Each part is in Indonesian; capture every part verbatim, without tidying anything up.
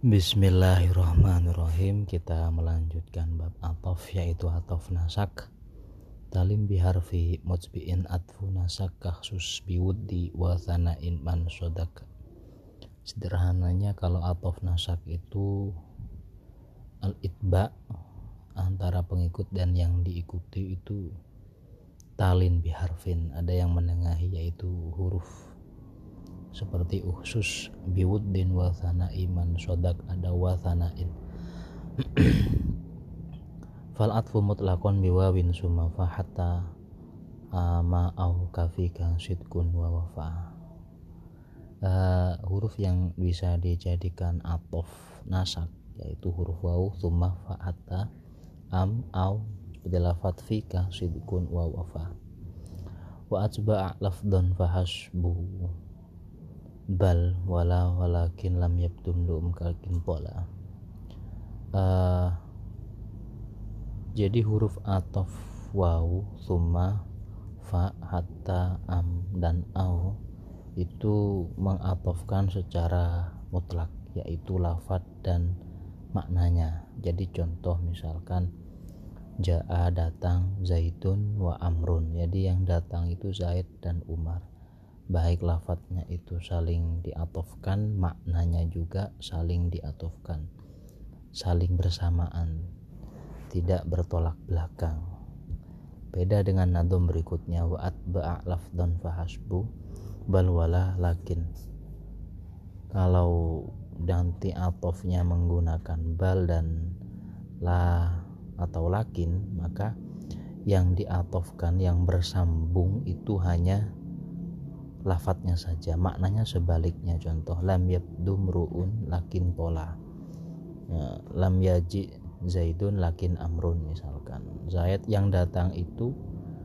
Bismillahirrahmanirrahim. Kita melanjutkan bab atof, yaitu atof nasak. Talim biharfi mujbi'in atfu nasak kasus biwuddi wa thana'in man sodak. Sederhananya kalau atof nasak itu al-itba, antara pengikut dan yang diikuti itu talin biharfin, ada yang menengahi yaitu huruf, seperti uksus biwuddin wa thana'i man sodak, ada wa thana'in. Fal atfu mutlaqon biwawin summa fa hatta ma au kafika sidkun wa wafa. Uh, huruf yang bisa dijadikan atof nasak yaitu huruf waw, summa, fa, hatta, am, au, seperti lafadz fika sidkun wa wafa. Wa atba'a lafdhan fahasbu bal wala walakin lam yabdum lum kalkin pola. Uh, jadi huruf atof waw, summa, fa, hatta, am, dan au itu mengatofkan secara mutlak, yaitu lafadz dan maknanya. Jadi contoh misalkan ja'a datang, zaidun wa amrun, jadi yang datang itu Zaid dan Umar. Baik lafadznya itu saling diatofkan, maknanya juga saling diatofkan, saling bersamaan, tidak bertolak belakang. Beda dengan nadom berikutnya, wa atba'a lafdhan fahasbu bal wala lakin. Kalau nanti atofnya menggunakan bal dan la atau lakin, maka yang diatofkan, yang bersambung itu hanya lafadznya saja, maknanya sebaliknya. Contoh lam yabdum ru'un lakin pola, ya, lam yaji zaidun lakin amrun. Misalkan Zaid yang datang itu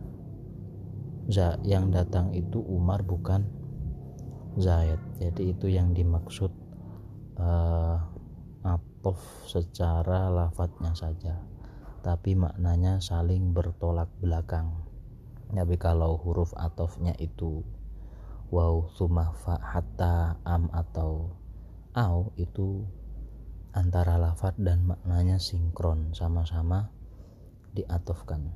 za, yang datang itu Umar bukan Zaid. Jadi itu yang dimaksud uh, atof secara lafadznya saja, tapi maknanya saling bertolak belakang. Tapi kalau huruf atofnya itu waw, summa, fa, hatta, am, atau au, itu antara lafadz dan maknanya sinkron, sama-sama diatofkan.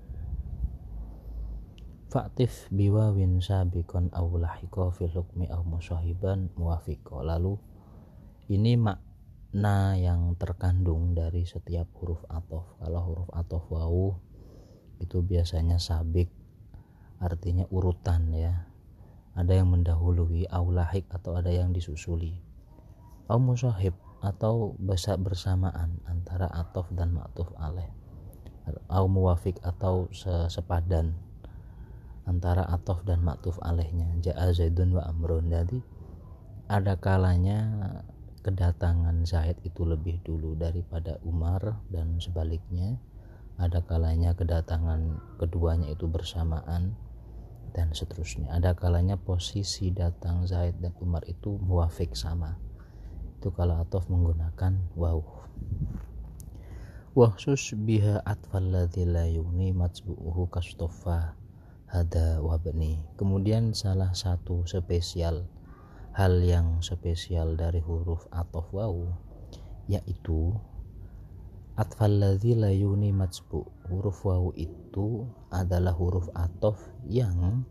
Fa'tif biwawin sabiqon aw lahiqa fil hukmi aw musahiban muwafiqa. Lalu ini makna yang terkandung dari setiap huruf atof. Kalau huruf atof waw itu biasanya sabik, artinya urutan ya, ada yang mendahului, au lahik atau ada yang disusuli, au musahib atau basa bersamaan antara atof dan ma'tuf alaih, au muwafiq atau sepadan antara atof dan ma'tuf alaihnya, ja'a zaidun wa amrun. Jadi ada kalanya kedatangan Zaid itu lebih dulu daripada Umar dan sebaliknya, ada kalanya kedatangan keduanya itu bersamaan, dan seterusnya. Ada kalanya posisi datang Zaid dan Umar itu muwafiq, sama. Itu kalau atof menggunakan waw. Wahsus biha atfal ladzi la yuni matsbu'uhu kastofa hada wabni. Kemudian salah satu spesial, hal yang spesial dari huruf atof waw yaitu atfal ladzi la yuni matsbu. Huruf waw itu adalah huruf atof yang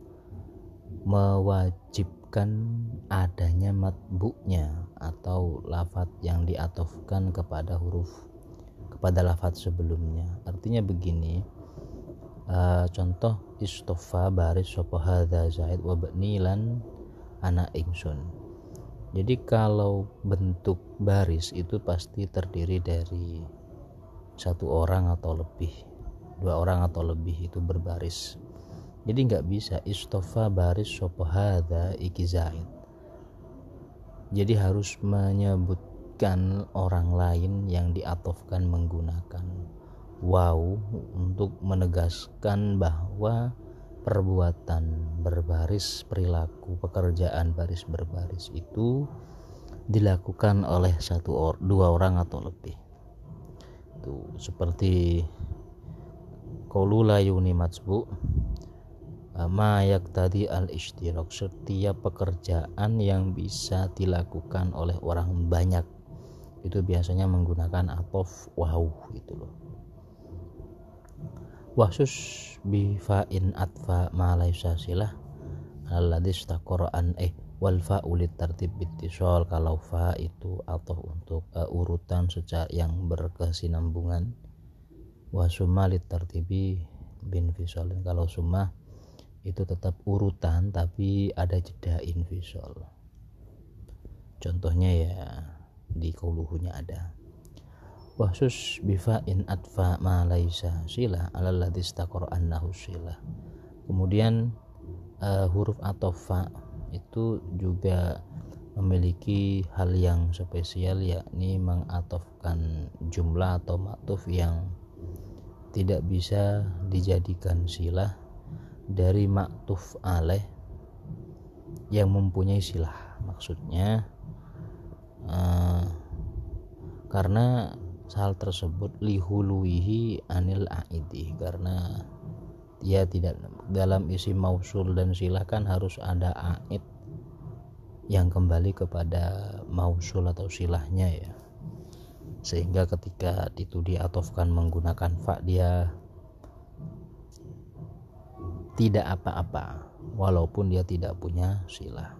mewajibkan adanya matbu'nya atau lafadz yang diatofkan kepada huruf, kepada lafadz sebelumnya. Artinya begini, uh, contoh istofa baris sapa hadza zaid wa banilan anak ingsun. Jadi kalau bentuk baris itu pasti terdiri dari satu orang atau lebih, dua orang atau lebih itu berbaris. Jadi nggak bisa istofa baris sapa hadza iki zaid. Jadi harus menyebutkan orang lain yang diatofkan menggunakan waw untuk menegaskan bahwa perbuatan berbaris, perilaku pekerjaan baris berbaris itu dilakukan oleh satu or, dua orang atau lebih. Itu seperti qaulu la yuni matsbu ma yaktadi al-ishtirak, setiap pekerjaan yang bisa dilakukan oleh orang banyak itu biasanya menggunakan atof waw gitu loh. Wasus bi fa'in atfa ma laisa silah alladzi istaqara'an eh wal fa'ulit tartib bittisal, kalau fa itu atau untuk uh, urutan secara yang berkesinambungan, wa summa lit tartibi bin fisal, kalau summa itu tetap urutan tapi ada jeda infisal. Contohnya ya di qauluhunya ada wasus bifa'in atfa ma laisa sila alal ladzi istaqara annahu sila. Kemudian uh, huruf atau fa itu juga memiliki hal yang spesial, yakni mengatofkan jumlah atau maktuf yang tidak bisa dijadikan silah dari maktuf alaih yang mempunyai silah. Maksudnya uh, karena hal tersebut lihuluihi anil aidi, karena dia tidak dalam isi mausul dan silah kan harus ada aid yang kembali kepada mausul atau silahnya ya, sehingga ketika itu diatofkan menggunakan fa dia tidak apa-apa walaupun dia tidak punya silah.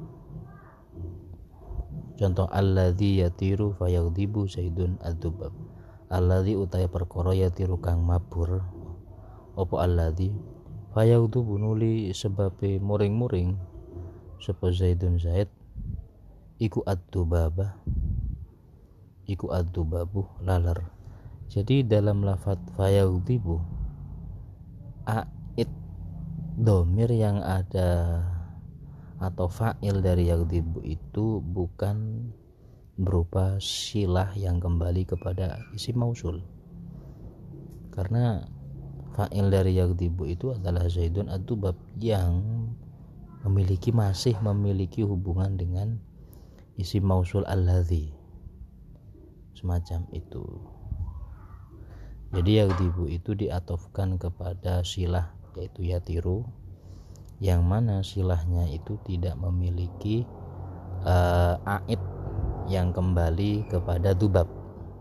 Contoh alladzi yatiru fayaghdibu saidun adzubab, alladzi utai perkara yatiru kang mabur opo alladzi fayaghdibu nuli sebabe muring-muring sapa zaidun zaid iku adzubaba iku adzubabu laler. Jadi dalam lafaz fayaghdibu aid domir yang ada atau fa'il dari yaghdibu itu bukan berupa silah yang kembali kepada isim mausul, karena fa'il dari yaghdibu itu adalah zaidun adzubab yang memiliki masih memiliki hubungan dengan isim mausul alladzi, semacam itu. Jadi yaghdibu itu diatofkan kepada silah yaitu yatiru, yang mana silahnya itu tidak memiliki uh, aid yang kembali kepada dubab.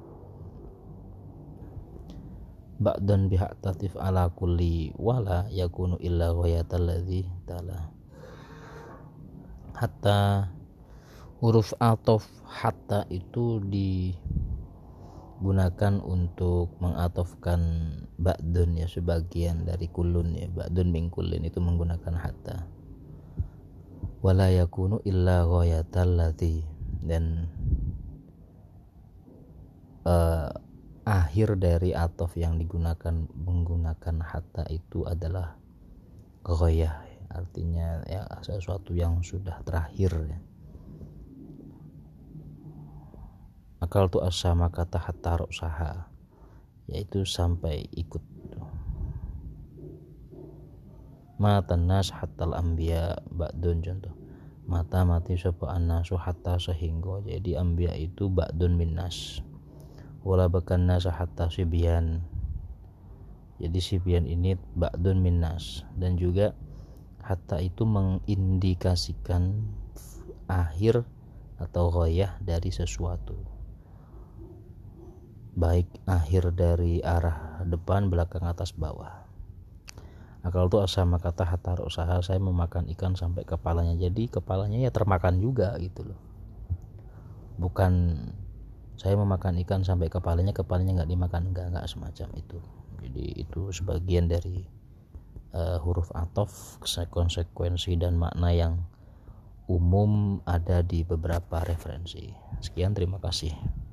Ba'dan bihak tatif ala kulli wala yakunu illa ghayatal ladzi tala. Hatta huruf atof hatta itu digunakan untuk mengatofkan ba'dun ya, sebagian dari kulun ya, ba'dun min kullin itu menggunakan hatta. Wala yakunu illa ghayatal ladzi, dan uh, akhir dari atof yang digunakan menggunakan hatta itu adalah ghayah, artinya ya sesuatu yang sudah terakhir ya. Akal tu asama kata hatta rusaha, yaitu sampai ikut. Mata nas hatal anbiya ba'dun, contoh mata mati sapa annasu hatta sehingga, jadi anbiya itu ba'dun min nas. Wala bakan nas hatta sibyan, jadi sibyan ini ba'dun min nas. Dan juga hatta itu mengindikasikan akhir atau ghayah dari sesuatu, baik akhir dari arah depan, belakang, atas, bawah. Akal itu sama kata hatta usaha, saya memakan ikan sampai kepalanya, jadi kepalanya ya termakan juga gitu loh, bukan saya memakan ikan sampai kepalanya kepalanya nggak dimakan, enggak enggak semacam itu. Jadi itu sebagian dari uh, huruf atof, konsekuensi dan makna yang umum ada di beberapa referensi. Sekian, terima kasih.